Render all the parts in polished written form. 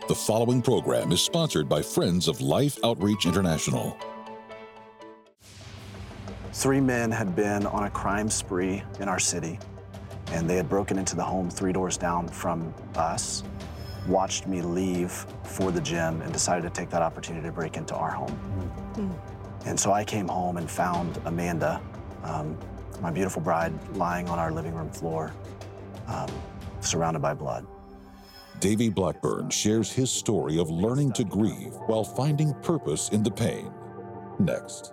The following program is sponsored by Friends of Life Outreach International. 3 men had been on a crime spree in our city, and they had broken into the home 3 doors down from us, watched me leave for the gym, and decided to take that opportunity to break into our home. And so I came home and found Amanda, my beautiful bride, lying on our living room floor, surrounded by blood. Davy Blackburn shares his story of learning to grieve while finding purpose in the pain. Next.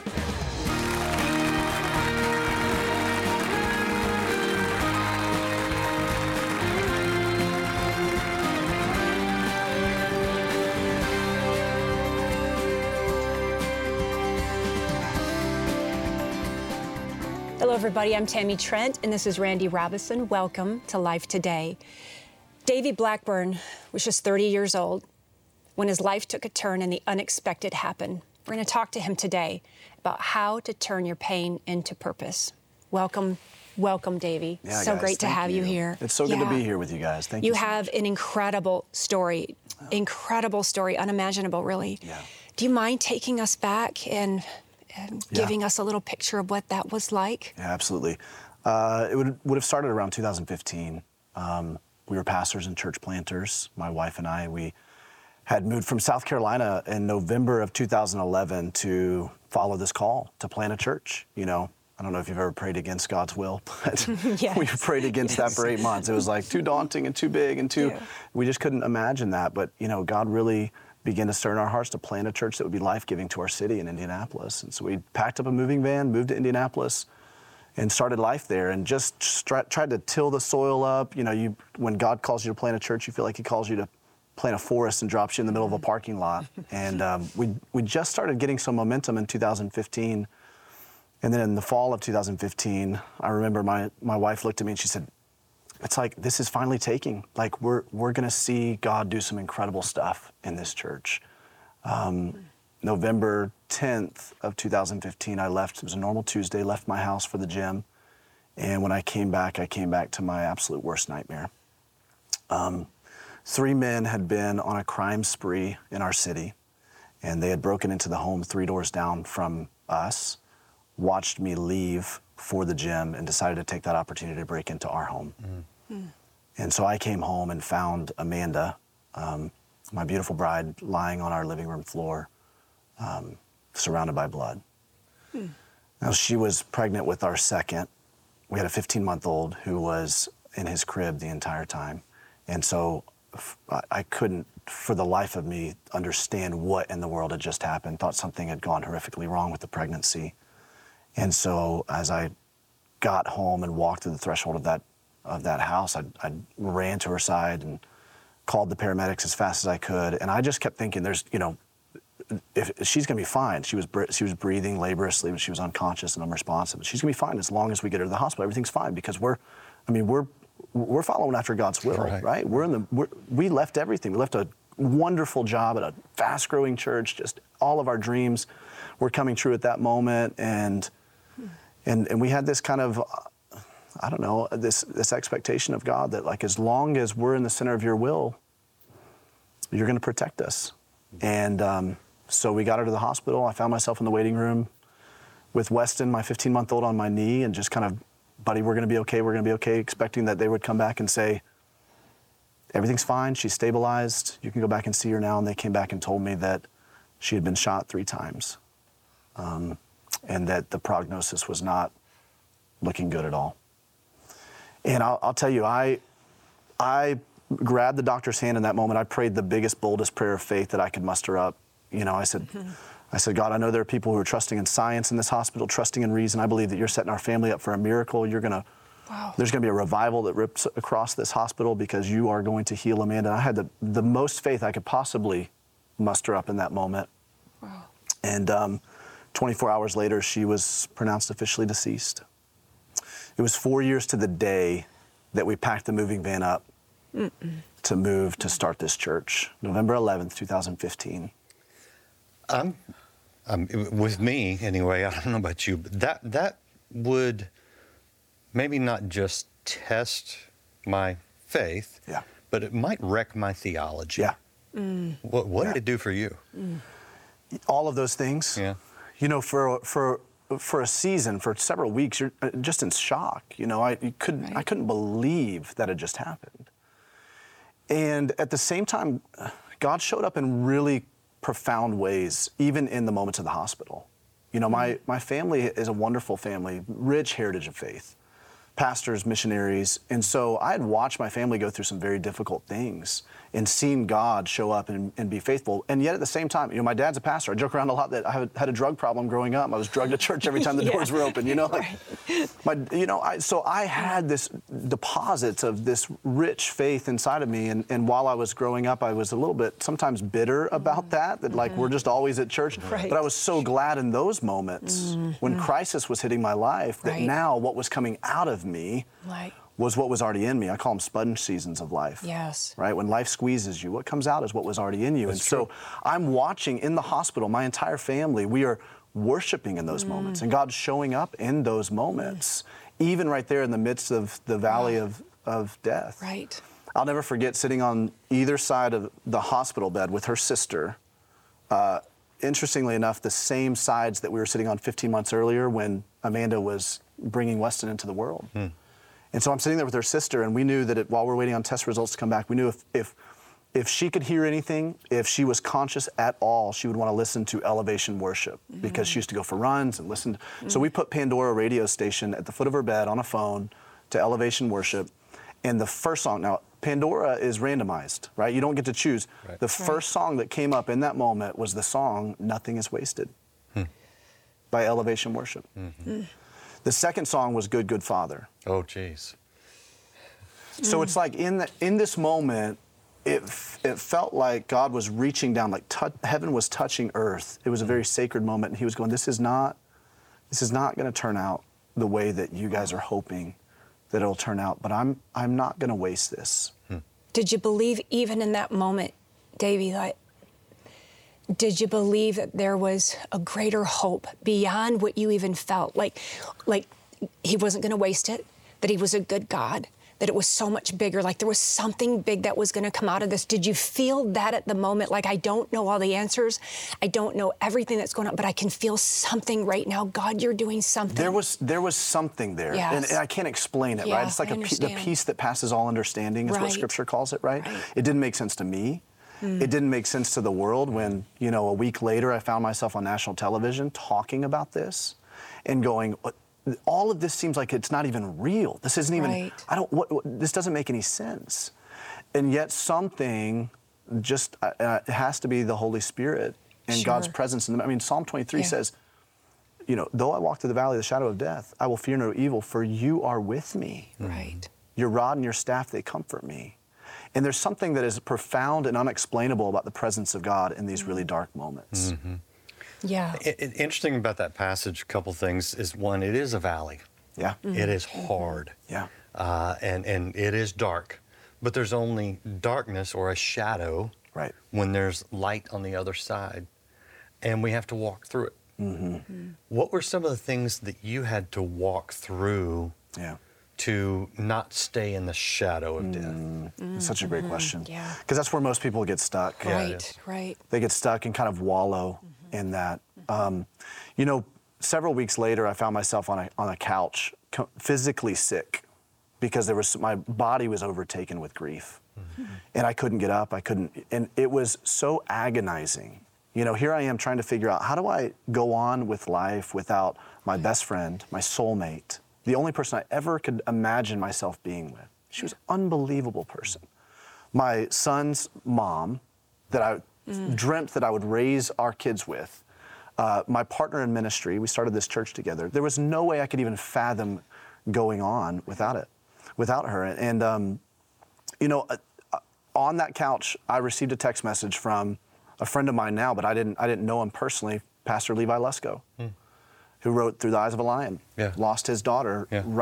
Hello, everybody. I'm Tammy Trent, and this is Randy Robison. Welcome to Life Today. Davy Blackburn was just 30 years old when his life took a turn and the unexpected happened. We're going to talk to him today about how to turn your pain into purpose. Welcome, Davy. Yeah, so guys, great to have you here. It's so good to be here with you guys. Thank you. You so have much. an incredible story, unimaginable, really. Yeah. Do you mind taking us back and giving us a little picture of what that was like? Yeah, absolutely. It would have started around 2015. We were pastors and church planters, my wife and I. We had moved from South Carolina in November of 2011 to follow this call to plant a church. You know, I don't know if you've ever prayed against God's will, but Yes. we prayed against that for 8 months. It was like too daunting and too big and too, we just couldn't imagine that. But, you know, God really began to stir in our hearts to plant a church that would be life-giving to our city in Indianapolis. And so we packed up a moving van, moved to Indianapolis, and started life there, and just tried to till the soil up. You know, when God calls you to plant a church, you feel like He calls you to plant a forest and drops you in the middle of a parking lot. And we just started getting some momentum in 2015, and then in the fall of 2015, I remember my wife looked at me and she said, "It's like this is finally taking. Like we're gonna see God do some incredible stuff in this church." November 10th of 2015, I left. It was a normal Tuesday, left my house for the gym. And when I came back to my absolute worst nightmare. 3 men had been on a crime spree in our city, and they had broken into the home 3 doors down from us, watched me leave for the gym, and decided to take that opportunity to break into our home. And so I came home and found Amanda, my beautiful bride, lying on our living room floor, surrounded by blood. Now, she was pregnant with our second. We had a 15-month-old who was in his crib the entire time. And so I couldn't, for the life of me, understand what in the world had just happened. Thought something had gone horrifically wrong with the pregnancy. And so as I got home and walked through the threshold of that house, I ran to her side and called the paramedics as fast as I could. And I just kept thinking, if she's going to be fine. She was breathing laboriously, but she was unconscious and unresponsive. She's going to be fine as long as we get her to the hospital. Everything's fine because we're following after God's will, right? We left everything. We left a wonderful job at a fast-growing church. Just all of our dreams were coming true at that moment, and we had this kind of, I don't know, this expectation of God that, like, as long as we're in the center of your will, you're going to protect us. And so we got her to the hospital. I found myself in the waiting room with Weston, my 15-month-old, on my knee, and just kind of, "Buddy, we're going to be okay, expecting that they would come back and say, "Everything's fine, she's stabilized, you can go back and see her now." And they came back and told me that she had been shot 3 times, and that the prognosis was not looking good at all. And I'll tell you, I grabbed the doctor's hand in that moment. I prayed the biggest, boldest prayer of faith that I could muster up. You know, I said, "God, I know there are people who are trusting in science in this hospital, trusting in reason. I believe that you're setting our family up for a miracle. There's going to be a revival that rips across this hospital because you are going to heal Amanda." And I had the most faith I could possibly muster up in that moment. Wow. And 24 hours later, she was pronounced officially deceased. It was 4 years to the day that we packed the moving van up to move to start this church. November 11th, 2015. With me, anyway, I don't know about you, but that would maybe not just test my faith, but it might wreck my theology. Yeah. What did it do for you? All of those things. Yeah. You know, for a season, for several weeks, you're just in shock. You know, I couldn't believe that had just happened. And at the same time, God showed up in really profound ways, even in the moments of the hospital. You know, my family is a wonderful family, rich heritage of faith, pastors, missionaries. And so I had watched my family go through some very difficult things and seen God show up and be faithful. And yet at the same time, you know, my dad's a pastor. I joke around a lot that I had a drug problem growing up. I was drugged to church every time the doors were open, you know? Like, so I had this deposit of this rich faith inside of me. And while I was growing up, I was a little bit sometimes bitter about that like we're just always at church. Right. But I was so glad in those moments when crisis was hitting my life that now what was coming out of me was what was already in me. I call them sponge seasons of life. Yes. Right? When life squeezes you, what comes out is what was already in you. So I'm watching in the hospital, my entire family, we are worshiping in those moments, and God's showing up in those moments, even right there in the midst of the valley of death. Right. I'll never forget sitting on either side of the hospital bed with her sister. Interestingly enough, the same sides that we were sitting on 15 months earlier when Amanda was bringing Weston into the world. And so I'm sitting there with her sister, and we knew that while we're waiting on test results to come back, we knew if she could hear anything, if she was conscious at all, she would want to listen to Elevation Worship because she used to go for runs and listen. So we put Pandora radio station at the foot of her bed on a phone to Elevation Worship. And the first song, now Pandora is randomized, right? You don't get to choose. Right. The first song that came up in that moment was the song Nothing Is Wasted by Elevation Worship. The second song was Good, Good Father. Oh, geez. So it's like in this moment, it felt like God was reaching down, like heaven was touching earth. It was a very sacred moment, and he was going, this is not going to turn out the way that you guys are hoping that it'll turn out, but I'm not going to waste this. Did you believe even in that moment, Davey, like, did you believe that there was a greater hope beyond what you even felt? Like he wasn't going to waste it, that he was a good God, that it was so much bigger, like there was something big that was going to come out of this. Did you feel that at the moment? Like, I don't know all the answers. I don't know everything that's going on, but I can feel something right now. God, you're doing something. There was something there. Yes. And I can't explain it, right? It's like the peace that passes all understanding is what Scripture calls it, right? It didn't make sense to me. It didn't make sense to the world when, you know, a week later I found myself on national television talking about this and going, all of this seems like it's not even real. This isn't even, this doesn't make any sense. And yet something just, it has to be the Holy Spirit and God's presence. I mean, Psalm 23 says, you know, though I walk through the valley of the shadow of death, I will fear no evil, for you are with me. Right. Your rod and your staff, they comfort me. And there's something that is profound and unexplainable about the presence of God in these really dark moments. Yeah. Interesting about that passage, a couple things, is one, it is a valley. Yeah. It is hard. Yeah. And it is dark. But there's only darkness or a shadow when there's light on the other side. And we have to walk through it. What were some of the things that you had to walk through to not stay in the shadow of death? Such a great question. Yeah. Because that's where most people get stuck. Right. They get stuck and kind of wallow in that. You know, several weeks later, I found myself on a couch, physically sick, because my body was overtaken with grief. And I couldn't get up, and it was so agonizing. You know, here I am trying to figure out, how do I go on with life without my best friend, my soulmate, the only person I ever could imagine myself being with. She was an unbelievable person. My son's mom, that I dreamt that I would raise our kids with. My partner in ministry, we started this church together. There was no way I could even fathom going on without her. And you know, on that couch, I received a text message from a friend of mine now, but I didn't know him personally, Pastor Levi Lesko, who wrote Through the Eyes of a Lion. Lost his daughter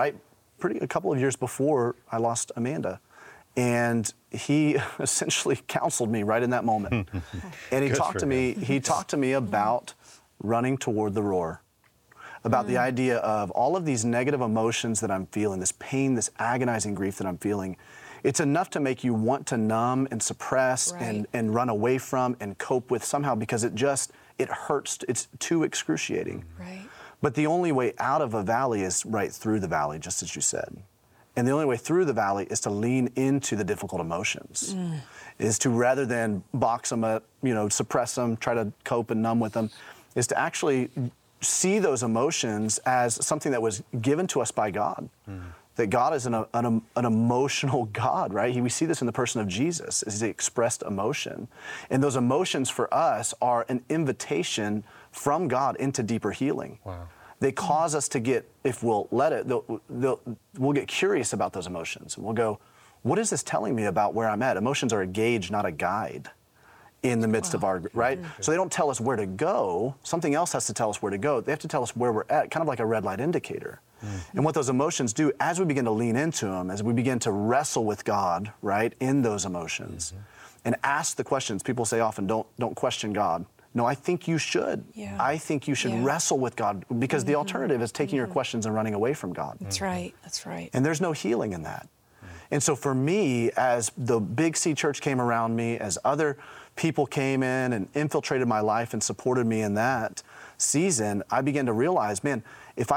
a couple of years before I lost Amanda. And he essentially counseled me right in that moment. And he talked to me about running toward the roar, about the idea of all of these negative emotions that I'm feeling, this pain, this agonizing grief that I'm feeling. It's enough to make you want to numb and suppress and run away from and cope with somehow, because it hurts. It's too excruciating. Right. But the only way out of a valley is right through the valley, just as you said. And the only way through the valley is to lean into the difficult emotions, is to, rather than box them up, suppress them, try to cope and numb with them, is to actually see those emotions as something that was given to us by God. That God is an emotional God, right? We see this in the person of Jesus, as he expressed emotion. And those emotions for us are an invitation from God into deeper healing. Wow. They cause us to get, if we'll let it, we'll get curious about those emotions. And we'll go, what is this telling me about where I'm at? Emotions are a gauge, not a guide in the midst of our, right? So they don't tell us where to go. Something else has to tell us where to go. They have to tell us where we're at, kind of like a red light indicator. And what those emotions do, as we begin to lean into them, as we begin to wrestle with God, right, in those emotions, and ask the questions. People say often, don't question God. No, I think you should. Yeah. I think you should wrestle with God, because the alternative is taking your questions and running away from God. That's right. That's right. And there's no healing in that. And so for me, as the Big C Church came around me, as other people came in and infiltrated my life and supported me in that season, I began to realize, man, if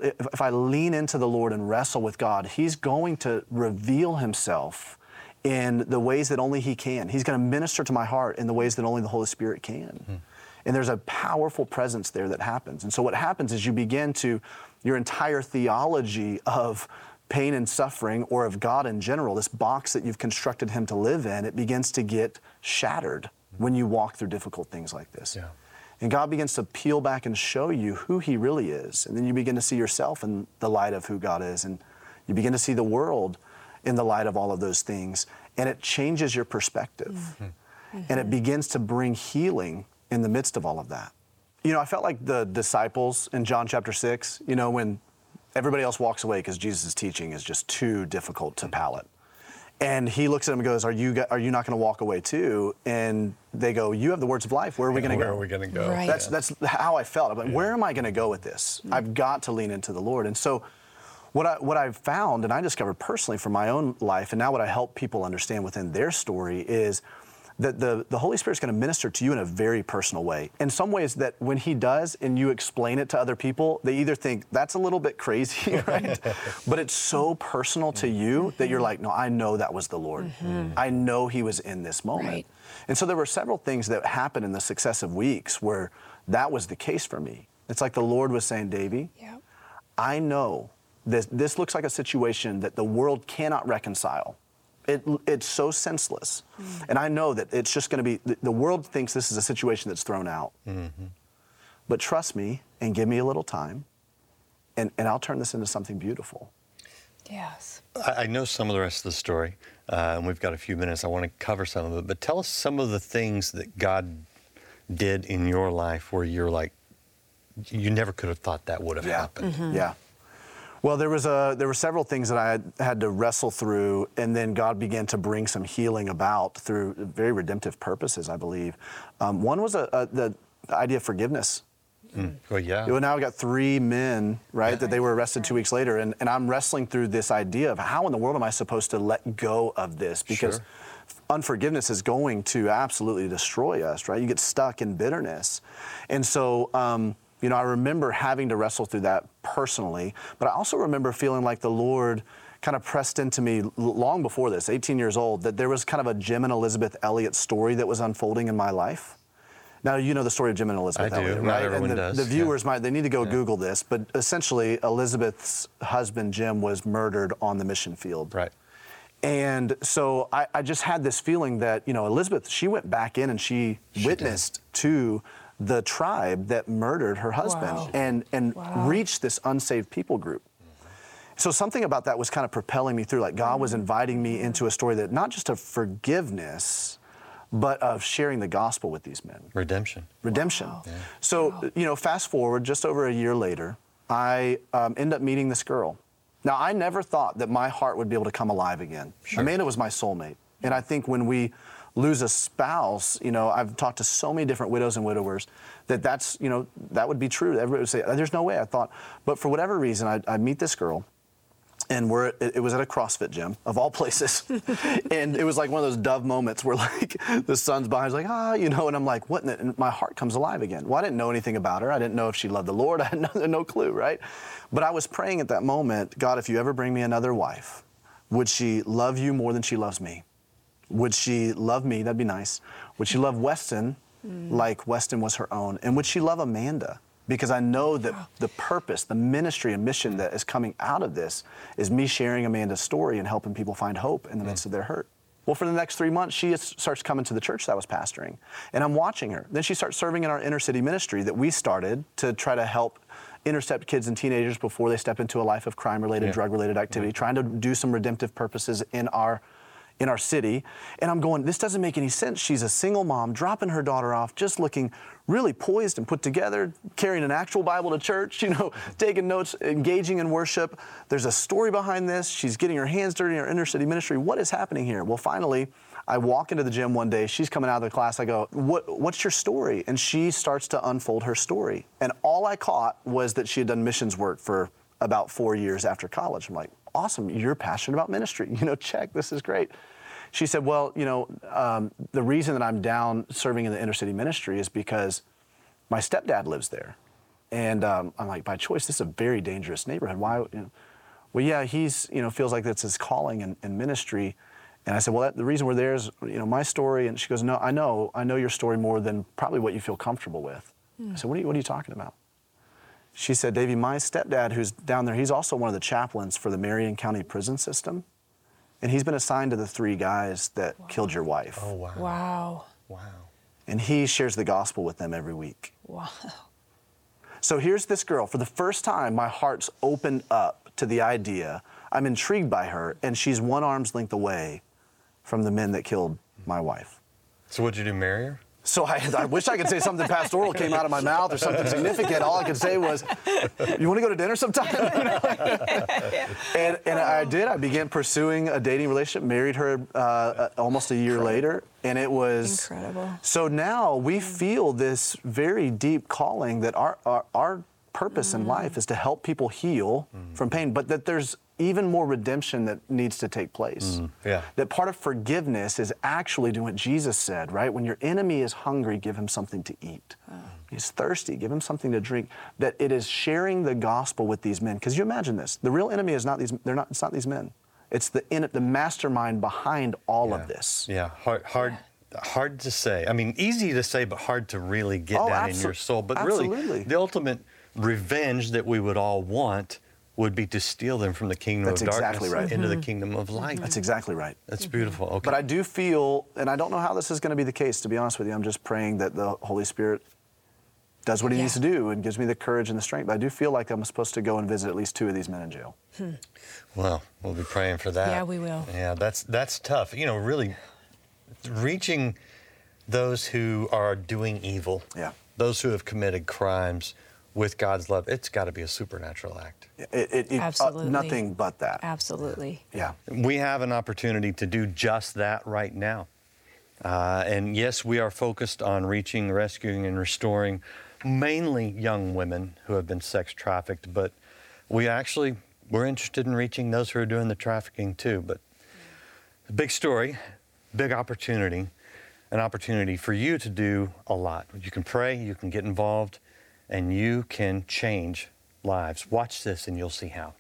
I lean into the Lord and wrestle with God, he's going to reveal himself in the ways that only he can. He's going to minister to my heart in the ways that only the Holy Spirit can. And there's a powerful presence there that happens. And so what happens is you begin to, your entire theology of pain and suffering, or of God in general, this box that you've constructed him to live in, it begins to get shattered when you walk through difficult things like this. Yeah. And God begins to peel back and show you who he really is. And then you begin to see yourself in the light of who God is. And you begin to see the world in the light of all of those things. And it changes your perspective. And it begins to bring healing in the midst of all of that. I felt like the disciples in John chapter 6, when everybody else walks away because Jesus' teaching is just too difficult to palate. And he looks at them and goes, are you not going to walk away too? And they go, you have the words of life. Where are we going to go? Where are we going to go? Right. That's how I felt. I'm like, where am I going to go with this? I've got to lean into the Lord. And so what I've found, and I discovered personally from my own life, and now what I help people understand within their story, is that the Holy Spirit's going to minister to you in a very personal way. In some ways that when he does and you explain it to other people, they either think that's a little bit crazy, right? But it's so personal to you that you're like, no, I know that was the Lord. I know he was in this moment. Right. And so there were several things that happened in the successive weeks where that was the case for me. It's like the Lord was saying, Davy, I know this looks like a situation that the world cannot reconcile. It's so senseless. And I know that it's just going to be, the world thinks this is a situation that's thrown out. But trust me and give me a little time, and I'll turn this into something beautiful. Yes. I know some of the rest of the story, and we've got a few minutes. I want to cover some of it, but tell us some of the things that God did in your life where you're like, you never could have thought that would have happened. Yeah. Well, there were several things that I had to wrestle through, and then God began to bring some healing about through very redemptive purposes, I believe. One was the idea of forgiveness. Well, yeah. Now we got 3 men, right, that they were arrested 2 weeks later, and I'm wrestling through this idea of how in the world am I supposed to let go of this? Because unforgiveness is going to absolutely destroy us, right? You get stuck in bitterness. And so, I remember having to wrestle through that personally, but I also remember feeling like the Lord kind of pressed into me long before this, 18 years old, that there was kind of a Jim and Elizabeth Elliott story that was unfolding in my life. Now, you know the story of Jim and Elizabeth Elliott, right? Not everyone does. The viewers they need to go Google this, but essentially Elizabeth's husband, Jim, was murdered on the mission field. Right. And so I just had this feeling that, Elizabeth, she went back in and she witnessed to the tribe that murdered her husband and reached this unsaved people group. So something about that was kind of propelling me through, like God was inviting me into a story that not just of forgiveness, but of sharing the gospel with these men. Redemption. Wow. Yeah. So, fast forward just over a year later, I end up meeting this girl. Now, I never thought that my heart would be able to come alive again. Amanda was my soulmate. And I think when we lose a spouse, I've talked to so many different widows and widowers that's, that would be true. Everybody would say, there's no way, I thought. But for whatever reason, I meet this girl, And it was at a CrossFit gym, of all places. And it was like one of those Dove moments where like the son's behind, like, and I'm like, what? And my heart comes alive again. Well, I didn't know anything about her. I didn't know if she loved the Lord. I had no clue, right? But I was praying at that moment, God, if you ever bring me another wife, would she love you more than she loves me? Would she love me? That'd be nice. Would she love Weston like Weston was her own? And would she love Amanda? Because I know that the purpose, the ministry and mission that is coming out of this is me sharing Amanda's story and helping people find hope in the midst of their hurt. Well, for the next 3 months, she starts coming to the church that I was pastoring, and I'm watching her. Then she starts serving in our inner city ministry that we started to try to help intercept kids and teenagers before they step into a life of crime-related, drug-related activity, trying to do some redemptive purposes in our city. And I'm going, this doesn't make any sense. She's a single mom, dropping her daughter off, just looking really poised and put together, carrying an actual Bible to church, taking notes, engaging in worship. There's a story behind this. She's getting her hands dirty in our inner city ministry. What is happening here? Well, finally, I walk into the gym one day. She's coming out of the class. I go, what's your story? And she starts to unfold her story. And all I caught was that she had done missions work for about 4 years after college. I'm like, awesome, you're passionate about ministry. Check, this is great. She said, well, the reason that I'm down serving in the inner city ministry is because my stepdad lives there. And I'm like, by choice, this is a very dangerous neighborhood. Why? Well, yeah, he's, feels like that's his calling in ministry. And I said, well, the reason we're there is, my story. And she goes, no, I know your story more than probably what you feel comfortable with. I said, what are you talking about? She said, Davey, my stepdad who's down there, he's also one of the chaplains for the Marion County prison system. And he's been assigned to the 3 guys that killed your wife. Oh, wow. Wow. Wow. And he shares the gospel with them every week. Wow. So here's this girl. For the first time, my heart's opened up to the idea. I'm intrigued by her, and she's 1 arm's length away from the men that killed my wife. So what'd you do, marry her? So I wish I could say something pastoral came out of my mouth or something significant. All I could say was, you want to go to dinner sometime? And I did. I began pursuing a dating relationship, married her almost a year later. And it was incredible. So now we feel this very deep calling that our purpose in life is to help people heal from pain, but that there's even more redemption that needs to take place. That part of forgiveness is actually doing what Jesus said, right? When your enemy is hungry, give him something to eat. He's thirsty, give him something to drink. That it is sharing the gospel with these men. Because you imagine this, the real enemy is not it's not these men. It's the mastermind behind all of this. Yeah, hard to say. I mean, easy to say, but hard to really get down in your soul. But really, the ultimate revenge that we would all want would be to steal them from the kingdom of darkness into the kingdom of light. That's exactly right. That's beautiful. Okay. But I do feel, and I don't know how this is going to be the case, to be honest with you. I'm just praying that the Holy Spirit does what he needs to do and gives me the courage and the strength. But I do feel like I'm supposed to go and visit at least 2 of these men in jail. Well, we'll be praying for that. Yeah, we will. Yeah, that's tough. Really reaching those who are doing evil, those who have committed crimes with God's love, it's got to be a supernatural act. Absolutely. Nothing but that. Absolutely. Yeah. We have an opportunity to do just that right now. And yes, we are focused on reaching, rescuing, and restoring mainly young women who have been sex trafficked, but we're interested in reaching those who are doing the trafficking too. But a big story, big opportunity, an opportunity for you to do a lot. You can pray, you can get involved, and you can change lives. Watch this and you'll see how.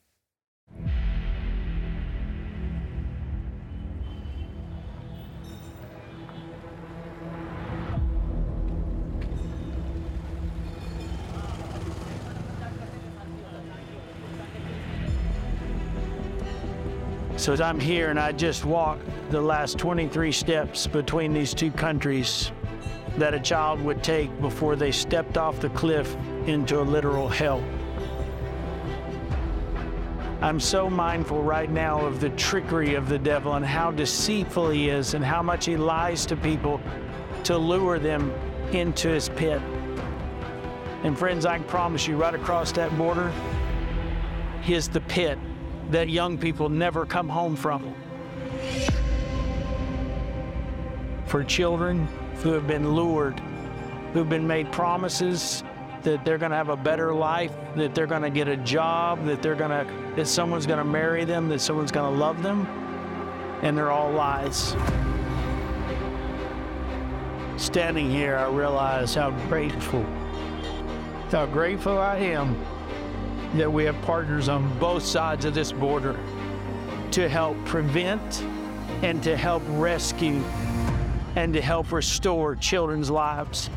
So as I'm here and I just walked the last 23 steps between these 2 countries that a child would take before they stepped off the cliff into a literal hell. I'm so mindful right now of the trickery of the devil and how deceitful he is and how much he lies to people to lure them into his pit. And friends, I can promise you, right across that border is the pit that young people never come home from. For children who have been lured, who've been made promises that they're going to have a better life, that they're going to get a job, that someone's going to marry them, that someone's going to love them, and they're all lies. Standing here, I realize how grateful I am that we have partners on both sides of this border to help prevent and to help rescue and to help restore children's lives.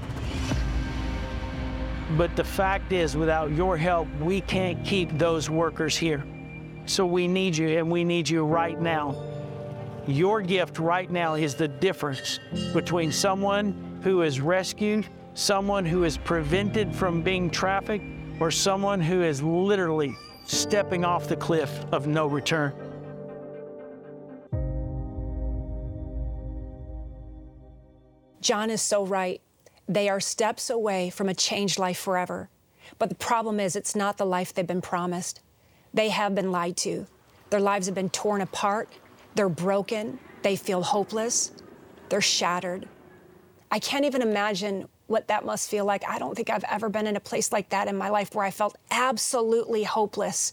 But the fact is, without your help, we can't keep those workers here. So we need you, and we need you right now. Your gift right now is the difference between someone who is rescued, someone who is prevented from being trafficked, or someone who is literally stepping off the cliff of no return. John is so right. They are steps away from a changed life forever. But the problem is, it's not the life they've been promised. They have been lied to. Their lives have been torn apart. They're broken. They feel hopeless. They're shattered. I can't even imagine what that must feel like. I don't think I've ever been in a place like that in my life where I felt absolutely hopeless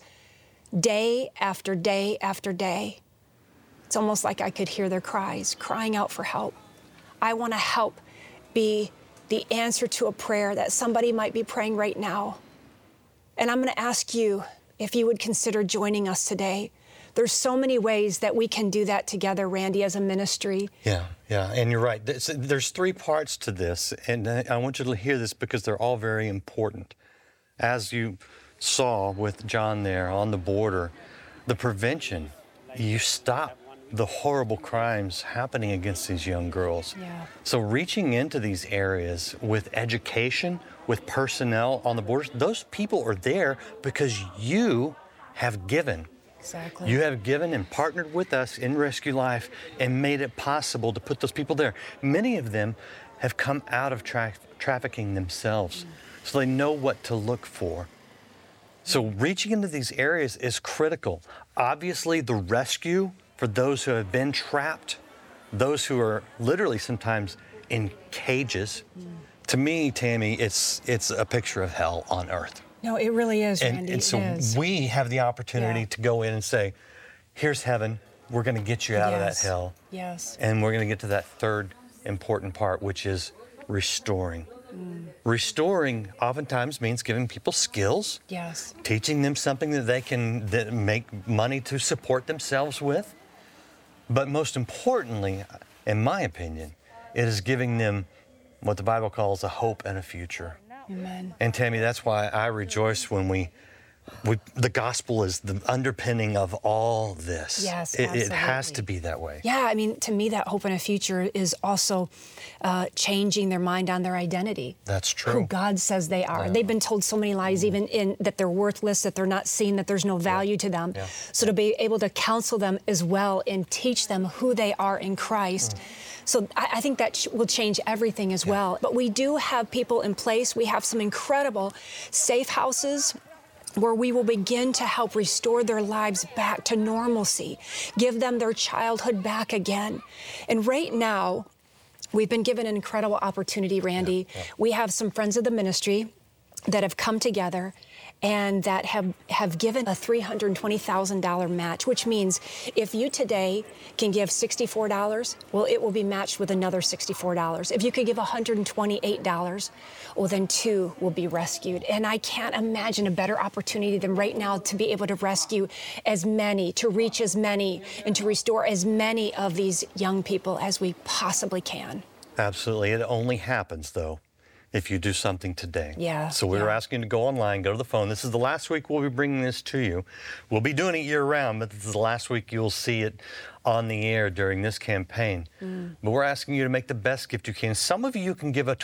day after day after day. It's almost like I could hear their cries, crying out for help. I want to help be the answer to a prayer that somebody might be praying right now. And I'm going to ask you if you would consider joining us today. There's so many ways that we can do that together, Randy, as a ministry. Yeah, and you're right. There's three parts to this, and I want you to hear this because they're all very important. As you saw with John there on the border, the prevention, you stop the horrible crimes happening against these young girls. Yeah. So reaching into these areas with education, with personnel on the borders, those people are there because you have given. Exactly. You have given and partnered with us in Rescue Life and made it possible to put those people there. Many of them have come out of trafficking themselves, so they know what to look for. So reaching into these areas is critical. Obviously, the rescue for those who have been trapped, those who are literally sometimes in cages. To me, Tammy, it's a picture of hell on earth. No, it really is, Randy. And so we have the opportunity to go in and say, here's heaven. We're going to get you out of that hell. Yes. And we're going to get to that third important part, which is restoring. Restoring oftentimes means giving people skills. Yes. Teaching them something that they can make money to support themselves with. But most importantly, in my opinion, it is giving them what the Bible calls a hope and a future. Amen. And Tammy, that's why I rejoice when the gospel is the underpinning of all this. Yes, it has to be that way. Yeah, I mean, to me, that hope and a future is also changing their mind on their identity. That's true. Who God says they are. Yeah. They've been told so many lies, even in that they're worthless, that they're not seen, that there's no value to them. Yeah. So to be able to counsel them as well and teach them who they are in Christ. So I think that will change everything as well. But we do have people in place. We have some incredible safe houses where we will begin to help restore their lives back to normalcy, give them their childhood back again. And right now, we've been given an incredible opportunity, Randy. We have some friends of the ministry that have come together and that have given a $320,000 match, which means if you today can give $64, well, it will be matched with another $64. If you could give $128, well, then two will be rescued. And I can't imagine a better opportunity than right now to be able to rescue as many, to reach as many, and to restore as many of these young people as we possibly can. Absolutely. It only happens, though, if you do something today. Yeah. So we're asking you to go online, go to the phone. This is the last week we'll be bringing this to you. We'll be doing it year-round, but this is the last week you'll see it on the air during this campaign. But we're asking you to make the best gift you can. Some of you can give a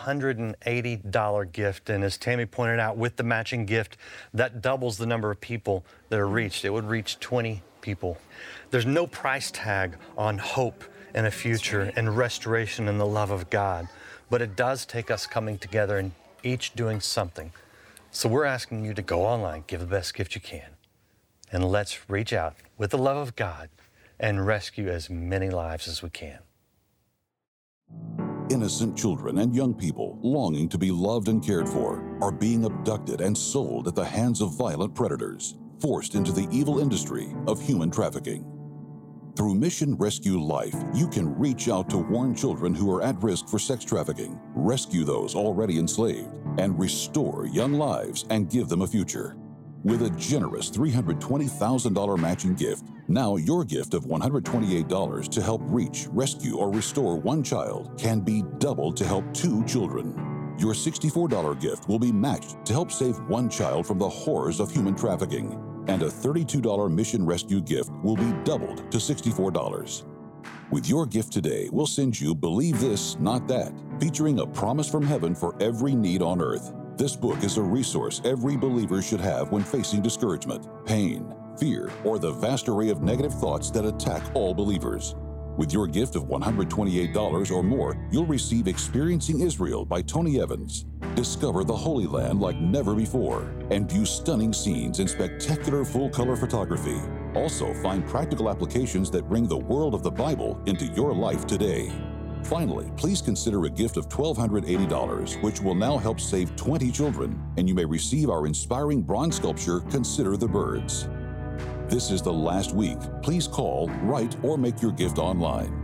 $1,280 gift, and as Tammy pointed out, with the matching gift, that doubles the number of people that are reached. It would reach 20 people. There's no price tag on hope and a future and restoration and the love of God. But it does take us coming together and each doing something. So we're asking you to go online, give the best gift you can, and let's reach out with the love of God and rescue as many lives as we can. innocent children and young people longing to be loved and cared for are being abducted and sold at the hands of violent predators, forced into the evil industry of human trafficking. Through Mission Rescue Life, you can reach out to warn children who are at risk for sex trafficking, rescue those already enslaved, and restore young lives and give them a future. With a generous $320,000 matching gift, now your gift of $128 to help reach, rescue, or restore one child can be doubled to help 2 children. Your $64 gift will be matched to help save one child from the horrors of human trafficking, and a $32 Mission Rescue gift will be doubled to $64. With your gift today, we'll send you Believe This, Not That, featuring a promise from heaven for every need on earth. This book is a resource every believer should have when facing discouragement, pain, fear, or the vast array of negative thoughts that attack all believers. With your gift of $128 or more, you'll receive Experiencing Israel by Tony Evans. Discover the Holy Land like never before and view stunning scenes in spectacular full-color photography. Also, find practical applications that bring the world of the Bible into your life today. Finally, please consider a gift of $1,280, which will now help save 20 children, and you may receive our inspiring bronze sculpture, Consider the Birds. This is the last week. Please call, write, or make your gift online.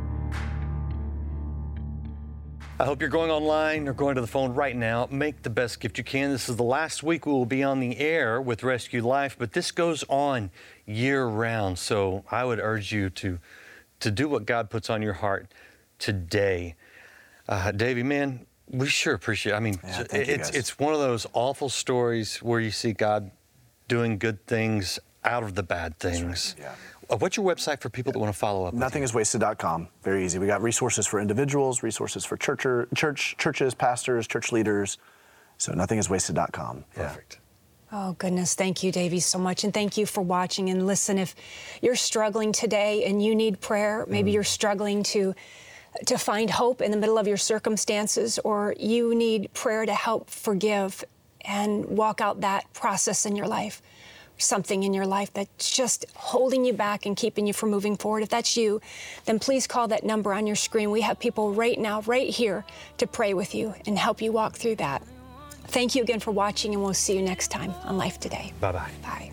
I hope you're going online or going to the phone right now. Make the best gift you can. This is the last week we will be on the air with Rescue Life, but this goes on year-round. So I would urge you to do what God puts on your heart today. Davey, man, we sure appreciate it. I mean, it's one of those awful stories where you see God doing good things out of the bad things. Right. What's your website for people that want to follow up? Nothingiswasted.com. Very easy. We got resources for individuals, resources for churches, pastors, church leaders. So nothingiswasted.com. Perfect. Oh, goodness. Thank you, Davey, so much. And thank you for watching. And listen, if you're struggling today and you need prayer, maybe you're struggling to find hope in the middle of your circumstances, or you need prayer to help forgive and walk out that process in your life, something in your life that's just holding you back and keeping you from moving forward. If that's you, then please call that number on your screen. We have people right now, right here, to pray with you and help you walk through that. Thank you again for watching, and we'll see you next time on Life Today. Bye-bye. Bye.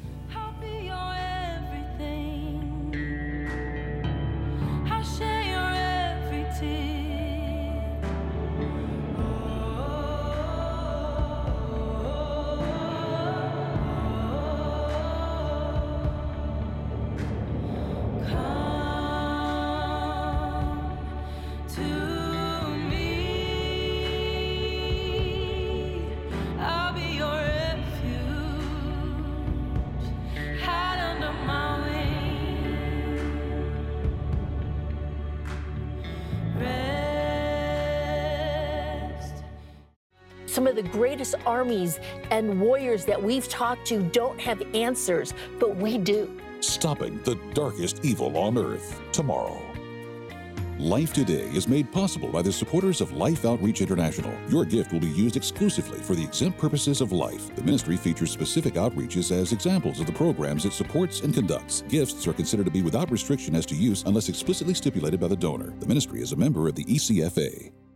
Some of the greatest armies and warriors that we've talked to don't have answers, but we do. Stopping the darkest evil on earth, tomorrow. Life Today is made possible by the supporters of Life Outreach International. Your gift will be used exclusively for the exempt purposes of life. The ministry features specific outreaches as examples of the programs it supports and conducts. Gifts are considered to be without restriction as to use unless explicitly stipulated by the donor. The ministry is a member of the ECFA.